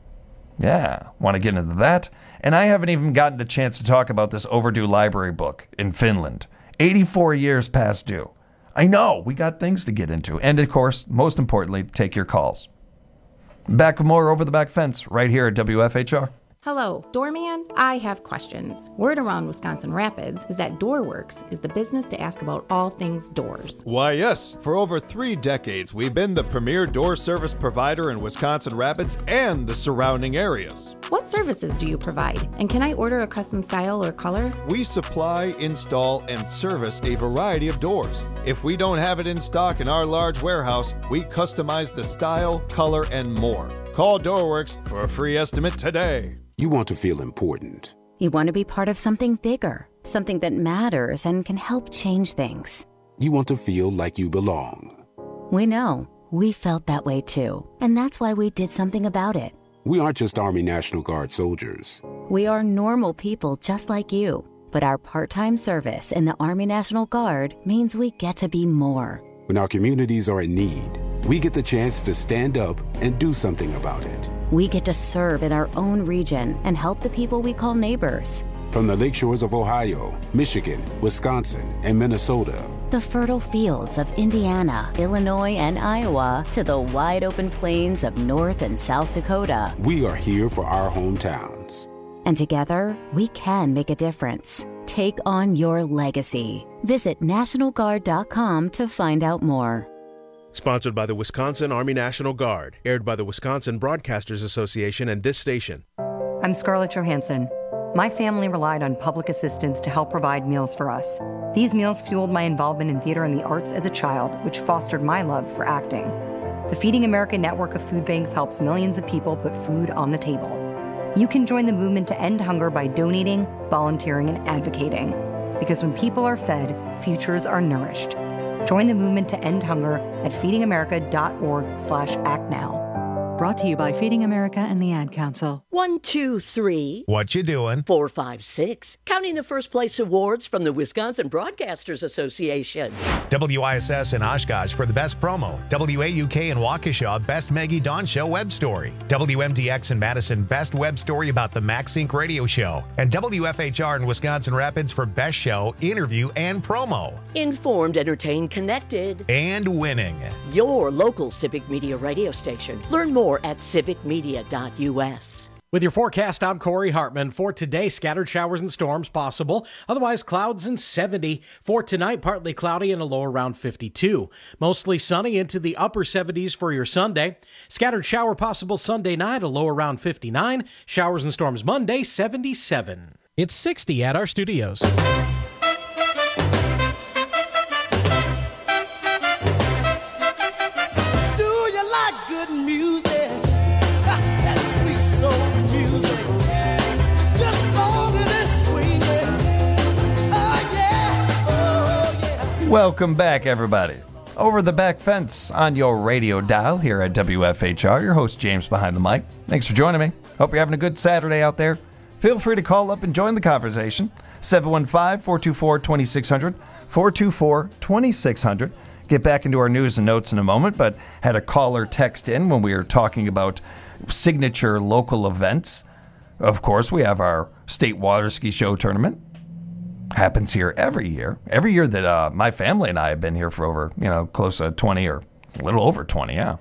Yeah, want to get into that. And I haven't even gotten a chance to talk about this overdue library book in Finland. 84 years past due. I know, we got things to get into. And, of course, most importantly, take your calls. Back with more Over the Back Fence right here at WFHR. Hello, Doorman. I have questions. Word around Wisconsin Rapids is that DoorWorks is the business to ask about all things doors. Why, yes. For over 3 decades, we've been the premier door service provider in Wisconsin Rapids and the surrounding areas. What services do you provide? And can I order a custom style or color? We supply, install, and service a variety of doors. If we don't have it in stock in our large warehouse, we customize the style, color, and more. Call DoorWorks for a free estimate today. You want to feel important. You want to be part of something bigger, something that matters and can help change things. You want to feel like you belong. We know. We felt that way too. And that's why we did something about it. We aren't just Army National Guard soldiers. We are normal people just like you. But our part-time service in the Army National Guard means we get to be more. When our communities are in need, we get the chance to stand up and do something about it. We get to serve in our own region and help the people we call neighbors. From the lakeshores of Ohio, Michigan, Wisconsin, and Minnesota, the fertile fields of Indiana, Illinois, and Iowa, to the wide open plains of North and South Dakota, we are here for our hometowns. And together, we can make a difference. Take on your legacy. Visit NationalGuard.com to find out more. Sponsored by the Wisconsin Army National Guard. Aired by the Wisconsin Broadcasters Association and this station. I'm Scarlett Johansson. My family relied on public assistance to help provide meals for us. These meals fueled my involvement in theater and the arts as a child, which fostered my love for acting. The Feeding America network of food banks helps millions of people put food on the table. You can join the movement to end hunger by donating, volunteering, and advocating. Because when people are fed, futures are nourished. Join the movement to end hunger at feedingamerica.org/actnow. Brought to you by Feeding America and the Ad Council. 1, 2, 3. What you doing? 4, 5, 6. Counting the first place awards from the Wisconsin Broadcasters Association. WISS in Oshkosh for the best promo. WAUK in Waukesha, best Maggie Dawn Show web story. WMDX in Madison, best web story about the MaxSync radio show. And WFHR in Wisconsin Rapids for best show, interview, and promo. Informed, entertained, connected. And winning. Your local Civic Media radio station. Learn more at civicmedia.us. With your forecast, I'm Corey Hartman. For today, scattered showers and storms possible. Otherwise, clouds and 70. For tonight, partly cloudy and a low around 52. Mostly sunny into the upper 70s for your Sunday. Scattered shower possible Sunday night, a low around 59. Showers and storms Monday, 77. It's 60 at our studios. That sweet soul music, just long Welcome back, everybody. Over the Back Fence on your radio dial here at WFHR. Your host, James, behind the mic. Thanks for joining me. Hope you're having a good Saturday out there. Feel free to call up and join the conversation. 715-424-2600, 424-2600. Get back into our news and notes in a moment, but had a caller text in when we were talking about signature local events. Of course, we have our state water ski show tournament. Happens here every year. Every year that my family and I have been here for over, close to 20 or a little over 20, yeah.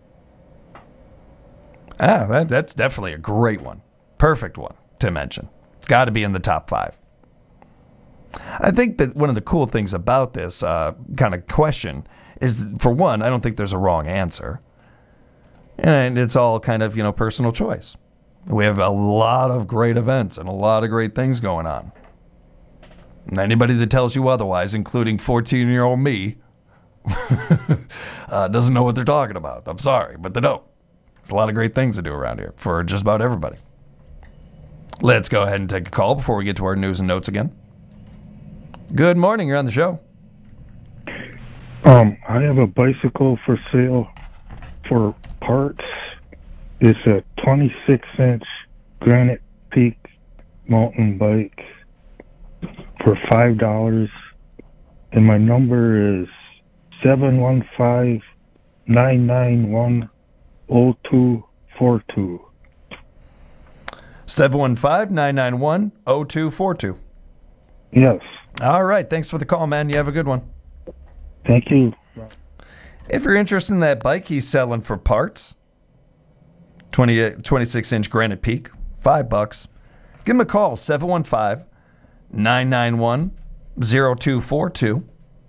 That's definitely a great one. Perfect one to mention. It's got to be in the top 5. I think that one of the cool things about this kind of question is, for one, I don't think there's a wrong answer. And it's all kind of, personal choice. We have a lot of great events and a lot of great things going on. And anybody that tells you otherwise, including 14-year-old me, doesn't know what they're talking about. I'm sorry, but they don't. There's a lot of great things to do around here for just about everybody. Let's go ahead and take a call before we get to our news and notes again. Good morning. You're on the show. I have a bicycle for sale for parts. It's a 26-inch Granite Peak mountain bike for $5, and my number is 715-991-0242. 715-991-0242. Yes. All right. Thanks for the call, man. You have a good one. Thank you. If you're interested in that bike he's selling for parts, 26-inch Granite Peak, $5. Give him a call, 715-991-0242.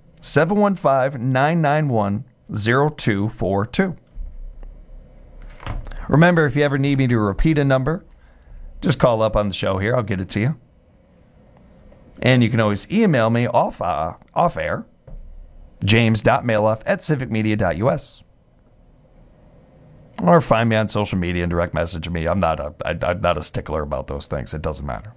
715-991-0242. Remember, if you ever need me to repeat a number, just call up on the show here. I'll get it to you. And you can always email me off air, james.mailoff@civicmedia.us. Or find me on social media and direct message me. I'm not a stickler about those things. It doesn't matter.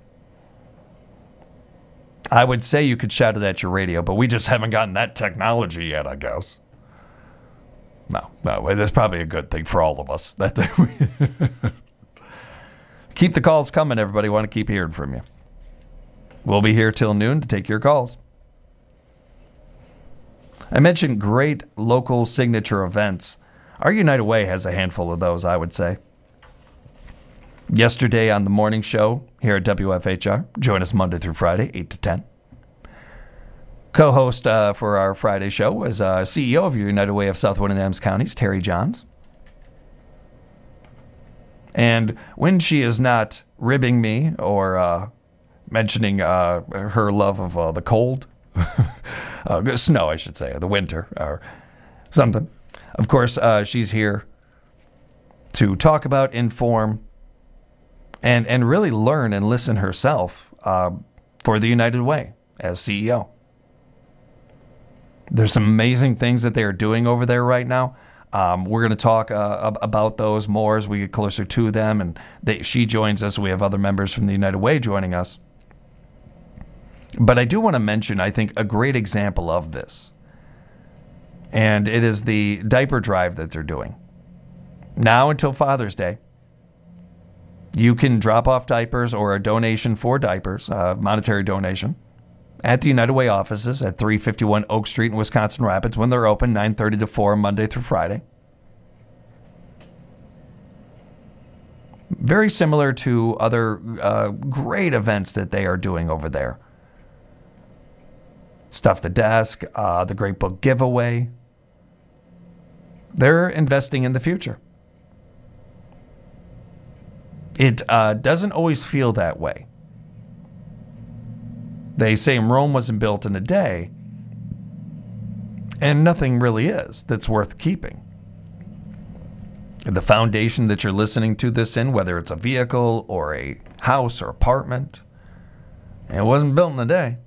I would say you could shout it at your radio, but we just haven't gotten that technology yet, I guess. No, that's probably a good thing for all of us. Keep the calls coming, everybody. Want to keep hearing from you. We'll be here till noon to take your calls. I mentioned great local signature events. Our United Way has a handful of those, I would say. Yesterday on the morning show here at WFHR, join us Monday through Friday, 8 to 10. Co-host for our Friday show was CEO of United Way of Southwood and Adams Counties, Terry Johns. And when she is not ribbing me or mentioning her love of the cold, snow, I should say, or the winter, or something, of course, she's here to talk about, inform, and really learn and listen herself for the United Way as CEO. There's some amazing things that they are doing over there right now. We're going to talk about those more as we get closer to them, and she joins us. We have other members from the United Way joining us. But I do want to mention, I think, a great example of this. And it is the diaper drive that they're doing. Now until Father's Day, you can drop off diapers or a donation for diapers, monetary donation, at the United Way offices at 351 Oak Street in Wisconsin Rapids when they're open, 9:30 to 4, Monday through Friday. Very similar to other great events that they are doing over there. Stuff the Desk, the Great Book Giveaway. They're investing in the future. It doesn't always feel that way. They say Rome wasn't built in a day, and nothing really is that's worth keeping. The foundation that you're listening to this in, whether it's a vehicle or a house or apartment, it wasn't built in a day.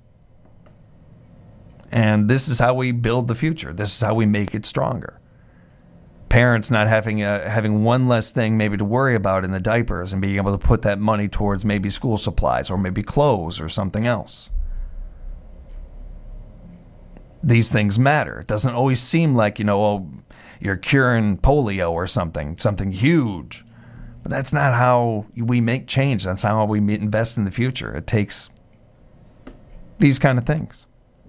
And this is how we build the future. This is how we make it stronger. Parents not having one less thing maybe to worry about in the diapers and being able to put that money towards maybe school supplies or maybe clothes or something else. these things matter. It doesn't always seem like, you're curing polio or something huge. But that's not how we make change. That's how we invest in the future. It takes these kind of things.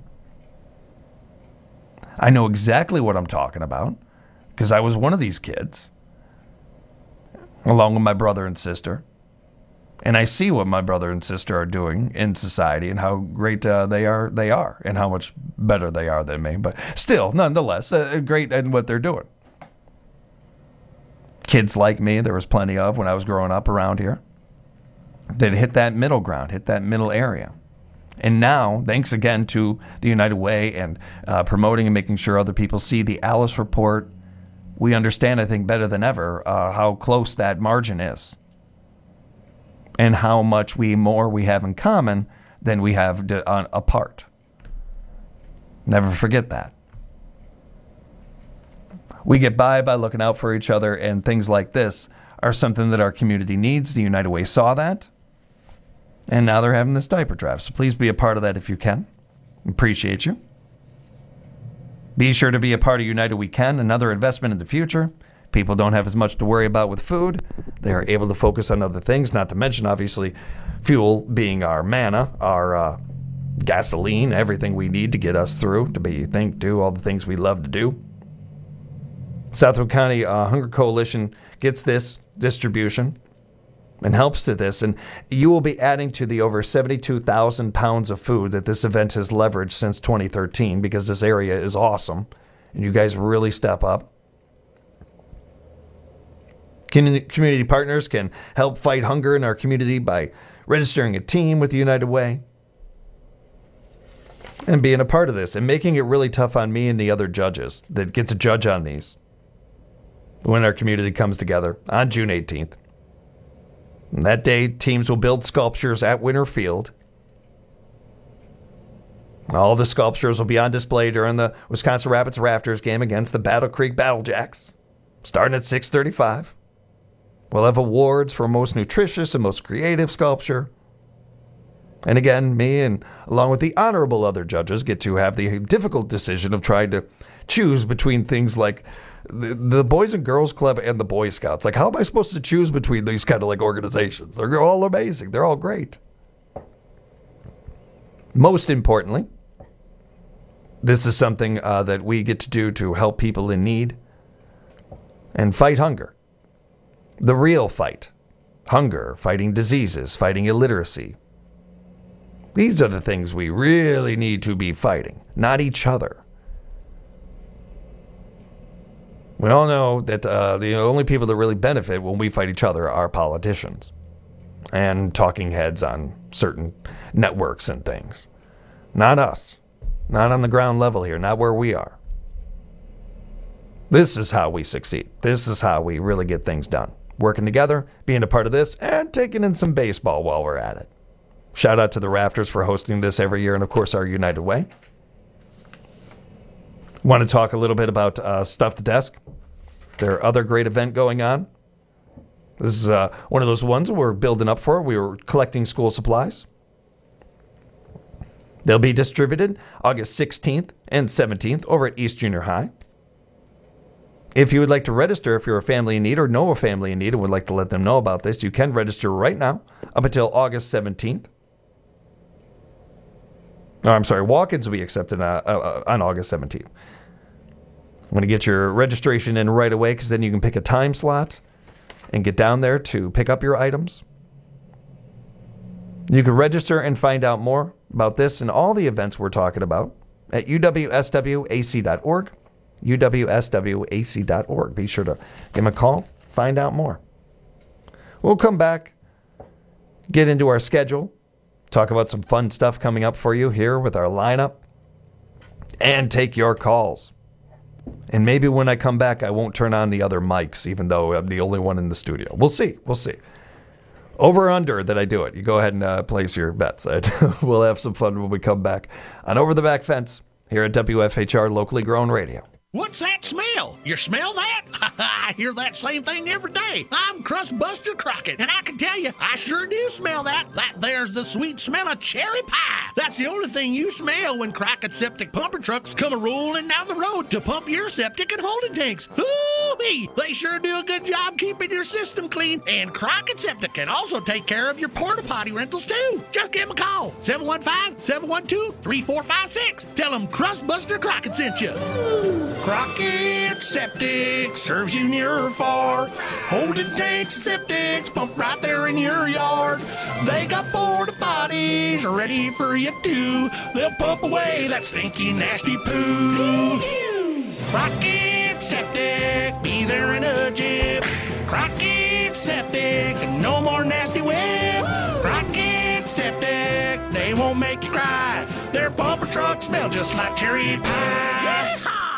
I know exactly what I'm talking about because I was one of these kids, along with my brother and sister. And I see what my brother and sister are doing in society and how great they are, and how much better they are than me. But still, nonetheless, great in what they're doing. Kids like me, there was plenty of when I was growing up around here. They'd hit that middle ground, hit that middle area. And now, thanks again to the United Way and promoting and making sure other people see the Alice Report, we understand, I think, better than ever how close that margin is. And how much more we have in common than we have apart. Never forget that. We get by looking out for each other, and things like this are something that our community needs. The United Way saw that, and now they're having this diaper drive. So please be a part of that if you can. Appreciate you. Be sure to be a part of United We Can, another investment in the future. People don't have as much to worry about with food. They are able to focus on other things, not to mention, obviously, fuel being our manna, our gasoline, everything we need to get us through, do all the things we love to do. Southwood County Hunger Coalition gets this distribution and helps to this, and you will be adding to the over 72,000 pounds of food that this event has leveraged since 2013 because this area is awesome, and you guys really step up. Community partners can help fight hunger in our community by registering a team with the United Way and being a part of this and making it really tough on me and the other judges that get to judge on these when our community comes together on June 18th. And that day, teams will build sculptures at Winter Field. All the sculptures will be on display during the Wisconsin Rapids Rafters game against the Battle Creek Battlejacks, starting at 6:35. We'll have awards for most nutritious and most creative sculpture. And again, me and along with the honorable other judges get to have the difficult decision of trying to choose between things like the Boys and Girls Club and the Boy Scouts. Like, how am I supposed to choose between these kind of organizations? They're all amazing. They're all great. Most importantly, this is something that we get to do to help people in need and fight hunger. The real fight. Hunger, fighting diseases, fighting illiteracy. These are the things we really need to be fighting, not each other. We all know that the only people that really benefit when we fight each other are politicians and talking heads on certain networks and things. Not us. Not on the ground level here, not where we are. This is how we succeed. This is how we really get things done. Working together, being a part of this, and taking in some baseball while we're at it. Shout out to the Rafters for hosting this every year, and of course our United Way. Want to talk a little bit about Stuff the Desk, their other great event going on. This is one of those ones we're building up for. We were collecting school supplies. They'll be distributed August 16th and 17th over at East Junior High. If you would like to register, if you're a family in need or know a family in need and would like to let them know about this, you can register right now up until August 17th. Walk-ins will be accepted on August 17th. I'm going to get your registration in right away because then you can pick a time slot and get down there to pick up your items. You can register and find out more about this and all the events we're talking about at uwswac.org. uwswac.org. Be sure to give them a call, find out more. We'll come back, get into our schedule, talk about some fun stuff coming up for you here with our lineup, and take your calls. And maybe when I come back, I won't turn on the other mics, even though I'm the only one in the studio. We'll see. We'll see. Over or under that I do it. You go ahead and place your bets. We'll have some fun when we come back on Over the Back Fence here at WFHR Locally Grown Radio. What's that smell? You smell that? I hear that same thing every day. I'm Crust Buster Crockett, and I can tell you, I sure do smell that. That there's the sweet smell of cherry pie. That's the only thing you smell when Crockett Septic pumper trucks come a-rolling down the road to pump your septic and holding tanks. Hoo-wee! They sure do a good job keeping your system clean, and Crockett Septic can also take care of your porta potty rentals too. Just give them a call, 715-712-3456. Tell them Crust Buster Crockett sent you. Crockett Septic serves you near or far. Holding tanks and septics pump right there in your yard. They got porta potties ready for you too. They'll pump away that stinky, nasty poo. Crockett Septic, be there in a jiff. Crockett Septic, no more nasty whip. Crockett Septic, they won't make you cry. Their pumper trucks smell just like cherry pie.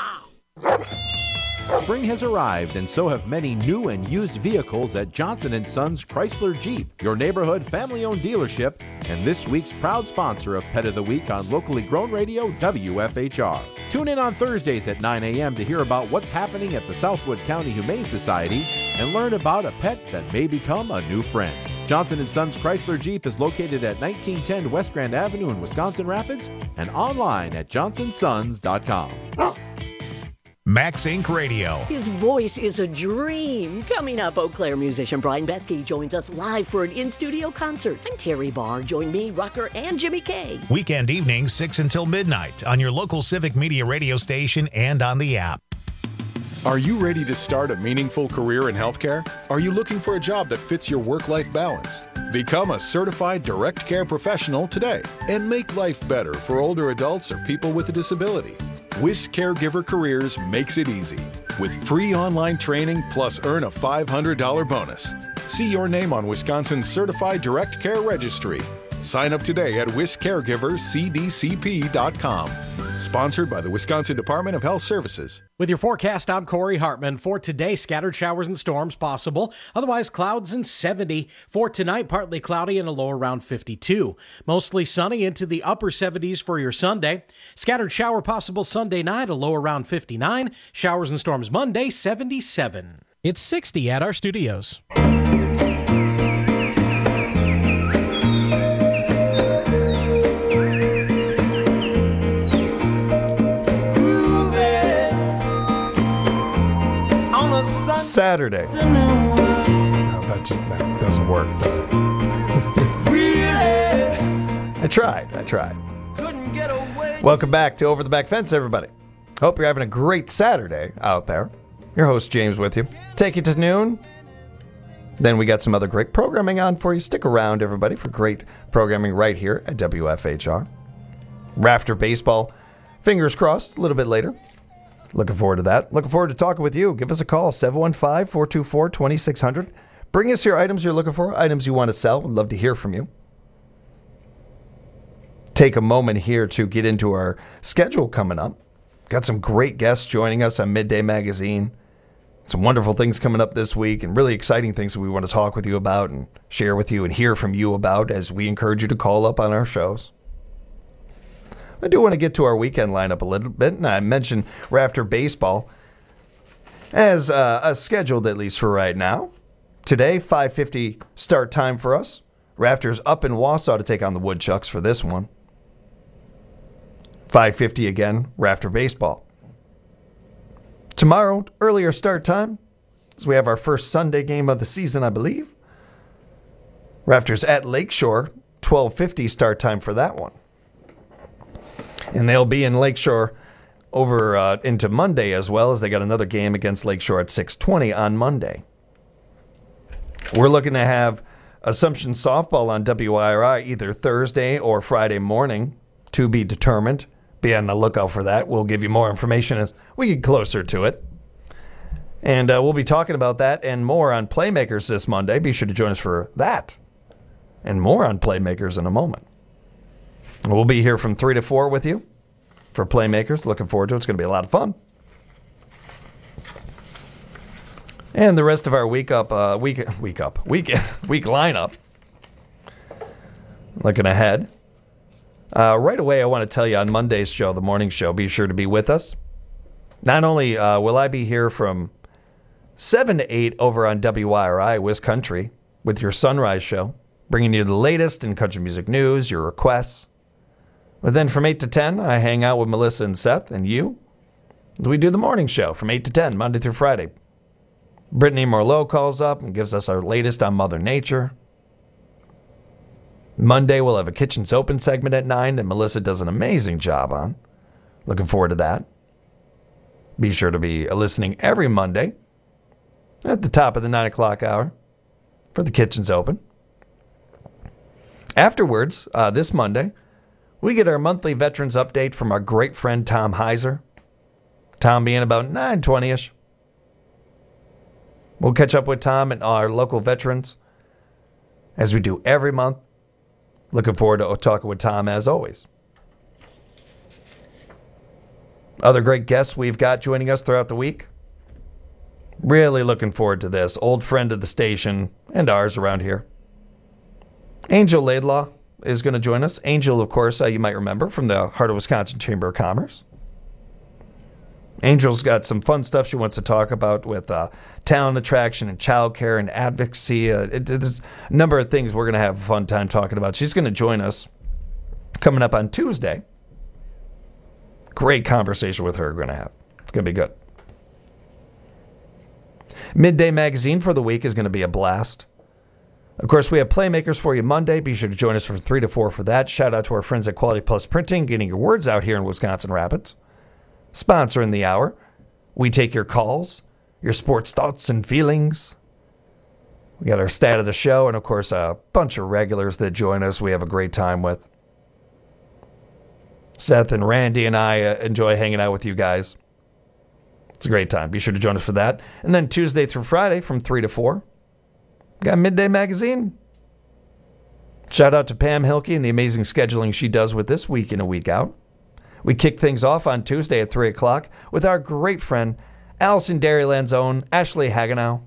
Spring has arrived, and so have many new and used vehicles at Johnson & Sons Chrysler Jeep, your neighborhood family-owned dealership, and this week's proud sponsor of Pet of the Week on locally grown radio WFHR. Tune in on Thursdays at 9 a.m. to hear about what's happening at the Southwood County Humane Society and learn about a pet that may become a new friend. Johnson & Sons Chrysler Jeep is located at 1910 West Grand Avenue in Wisconsin Rapids and online at johnsonsons.com. Max Inc. Radio. His voice is a dream. Coming up, Eau Claire musician Brian Bethke joins us live for an in-studio concert. I'm Terry Barr. Join me, Rucker, and Jimmy K. Weekend evenings, 6 until midnight on your local Civic Media radio station and on the app. Are you ready to start a meaningful career in healthcare? Are you looking for a job that fits your work-life balance? Become a certified direct care professional today and make life better for older adults or people with a disability. WIS Caregiver Careers makes it easy with free online training plus earn a $500 bonus. See your name on Wisconsin's Certified Direct Care Registry. Sign up today at wiscaregivercdcp.com. Sponsored by the Wisconsin Department of Health Services. With your forecast, I'm Corey Hartman. For today, scattered showers and storms possible. Otherwise, clouds and 70. For tonight, partly cloudy and a low around 52. Mostly sunny into the upper 70s for your Sunday. Scattered shower possible Sunday night, a low around 59. Showers and storms Monday, 77. It's 60 at our studios. Saturday. No, that doesn't work. I tried. Welcome back to Over the Back Fence, everybody. Hope you're having a great Saturday out there. Your host, James, with you. Take you to noon. Then we got some other great programming on for you. Stick around, everybody, for great programming right here at WFHR. Rafter Baseball, fingers crossed, a little bit later. Looking forward to that. Looking forward to talking with you. Give us a call, 715-424-2600. Bring us your items you're looking for, items you want to sell. We'd love to hear from you. Take a moment here to get into our schedule coming up. Got some great guests joining us on Midday Magazine. Some wonderful things coming up this week and really exciting things that we want to talk with you about and share with you and hear from you about as we encourage you to call up on our shows. I do want to get to our weekend lineup a little bit, and I mentioned Rafter Baseball as scheduled, at least for right now. Today, 5:50 start time for us. Rafters up in Wausau to take on the Woodchucks for this one. 5:50 again, Rafter Baseball. Tomorrow, earlier start time, as we have our first Sunday game of the season, I believe. Rafters at Lakeshore, 12:50 start time for that one. And they'll be in Lakeshore over into Monday as well, as they got another game against Lakeshore at 6:20 on Monday. We're looking to have Assumption softball on WIRI either Thursday or Friday morning, to be determined. Be on the lookout for that. We'll give you more information as we get closer to it. And we'll be talking about that and more on Playmakers this Monday. Be sure to join us for that and more on Playmakers in a moment. We'll be here from 3 to 4 with you for Playmakers. Looking forward to it. It's going to be a lot of fun. And the rest of our week lineup. Looking ahead. Right away, I want to tell you on Monday's show, the morning show, be sure to be with us. Not only will I be here from 7 to 8 over on WIRI, Wiz Country, with your Sunrise show, bringing you the latest in country music news, your requests. But then from 8 to 10, I hang out with Melissa and Seth and you. We do the morning show from 8 to 10, Monday through Friday. Brittany Morleau calls up and gives us our latest on Mother Nature. Monday, we'll have a Kitchens Open segment at 9 that Melissa does an amazing job on. Looking forward to that. Be sure to be listening every Monday at the top of the 9 o'clock hour for the Kitchens Open. Afterwards, this Monday, we get our monthly veterans update from our great friend Tom Heiser. Tom being about 9:20-ish. We'll catch up with Tom and our local veterans as we do every month. Looking forward to talking with Tom as always. Other great guests we've got joining us throughout the week. Really looking forward to this. Old friend of the station and ours around here. Angel Laidlaw is going to join us. Angel, of course, you might remember from the Heart of Wisconsin Chamber of Commerce. Angel's got some fun stuff she wants to talk about with talent attraction and childcare and advocacy. There's a number of things we're going to have a fun time talking about. She's going to join us coming up on Tuesday. Great conversation with her we're going to have. It's going to be good. Midday Magazine for the week is going to be a blast. Of course, we have Playmakers for you Monday. Be sure to join us from 3 to 4 for that. Shout out to our friends at Quality Plus Printing, getting your words out here in Wisconsin Rapids. Sponsoring the hour. We take your calls, your sports thoughts and feelings. We got our stat of the show, and of course, a bunch of regulars that join us we have a great time with. Seth and Randy and I enjoy hanging out with you guys. It's a great time. Be sure to join us for that. And then Tuesday through Friday from 3 to 4. Got Midday Magazine. Shout out to Pam Hilke and the amazing scheduling she does with this week in and week out. We kick things off on Tuesday at 3 o'clock with our great friend, Allison Dairyland's own Ashley Hagenow.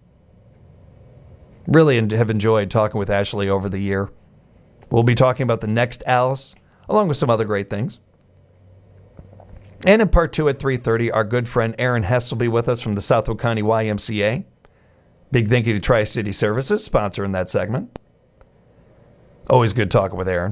Really have enjoyed talking with Ashley over the year. We'll be talking about the next Alice, along with some other great things. And in part 2 at 3:30, our good friend Aaron Hess will be with us from the Southwood County YMCA. Big thank you to Tri-City Services, sponsoring that segment. Always good talking with Aaron.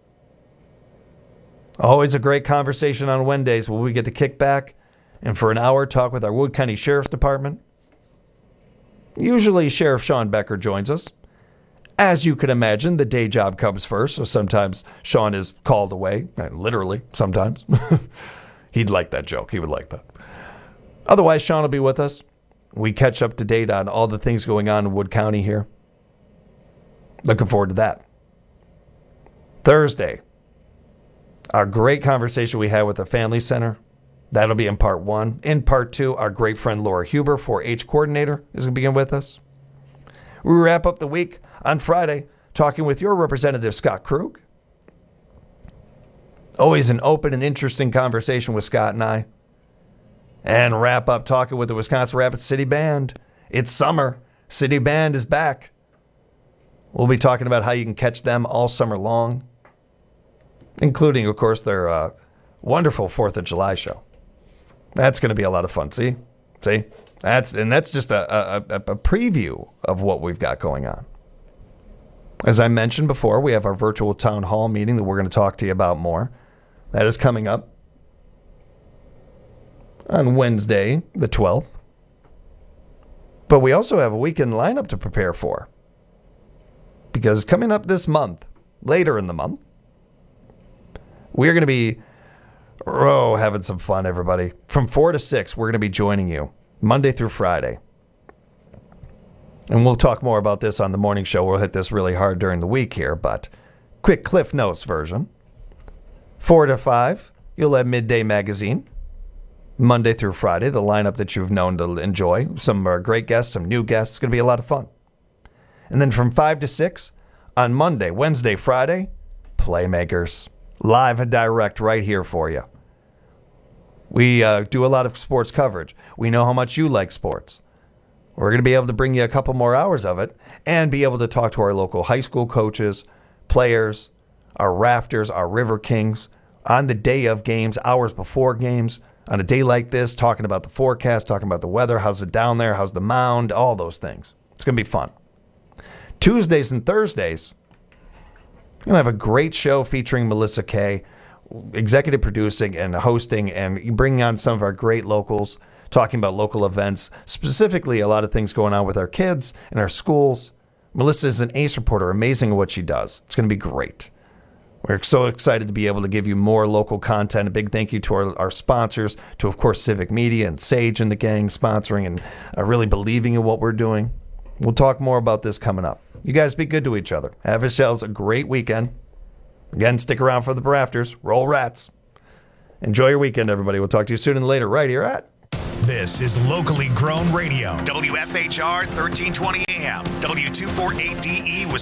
Always a great conversation on Wednesdays where we get to kick back and for an hour talk with our Wood County Sheriff's Department. Usually Sheriff Sean Becker joins us. As you can imagine, the day job comes first, so sometimes Sean is called away, literally, sometimes. He'd like that joke. He would like that. Otherwise, Sean will be with us. We catch up to date on all the things going on in Wood County here. Looking forward to that. Thursday, our great conversation we had with the Family Center. That'll be in part 1. In part 2, our great friend Laura Huber, 4-H coordinator, is going to begin with us. We wrap up the week on Friday talking with your representative, Scott Krug. Always an open and interesting conversation with Scott and I. And wrap up talking with the Wisconsin Rapids City Band. It's summer. City Band is back. We'll be talking about how you can catch them all summer long, including, of course, their wonderful 4th of July show. That's going to be a lot of fun. See? That's just a preview of what we've got going on. As I mentioned before, we have our virtual town hall meeting that we're going to talk to you about more. That is coming up on Wednesday, the 12th. But we also have a weekend lineup to prepare for. Because coming up this month, later in the month, we're going to be having some fun, everybody. From 4 to 6, we're going to be joining you Monday through Friday. And we'll talk more about this on the morning show. We'll hit this really hard during the week here, but quick Cliff Notes version. 4 to 5, you'll have Midday Magazine. Monday through Friday, the lineup that you've known to enjoy. Some great guests, some new guests. It's going to be a lot of fun. And then from 5 to 6, on Monday, Wednesday, Friday, Playmakers. Live and direct right here for you. We do a lot of sports coverage. We know how much you like sports. We're going to be able to bring you a couple more hours of it and be able to talk to our local high school coaches, players, our Rafters, our River Kings, on the day of games, hours before games, on a day like this, talking about the forecast, talking about the weather, how's it down there, how's the mound, all those things. It's going to be fun. Tuesdays and Thursdays, we're going to have a great show featuring Melissa Kay, executive producing and hosting and bringing on some of our great locals, talking about local events, specifically a lot of things going on with our kids and our schools. Melissa is an ace reporter, amazing at what she does. It's going to be great. We're so excited to be able to give you more local content. A big thank you to our sponsors, to, of course, Civic Media and Sage and the gang sponsoring and really believing in what we're doing. We'll talk more about this coming up. You guys be good to each other. Have yourselves a great weekend. Again, stick around for the Rafters. Roll Rats. Enjoy your weekend, everybody. We'll talk to you soon and later right here at... This is locally grown radio. WFHR 1320 AM, W248DE,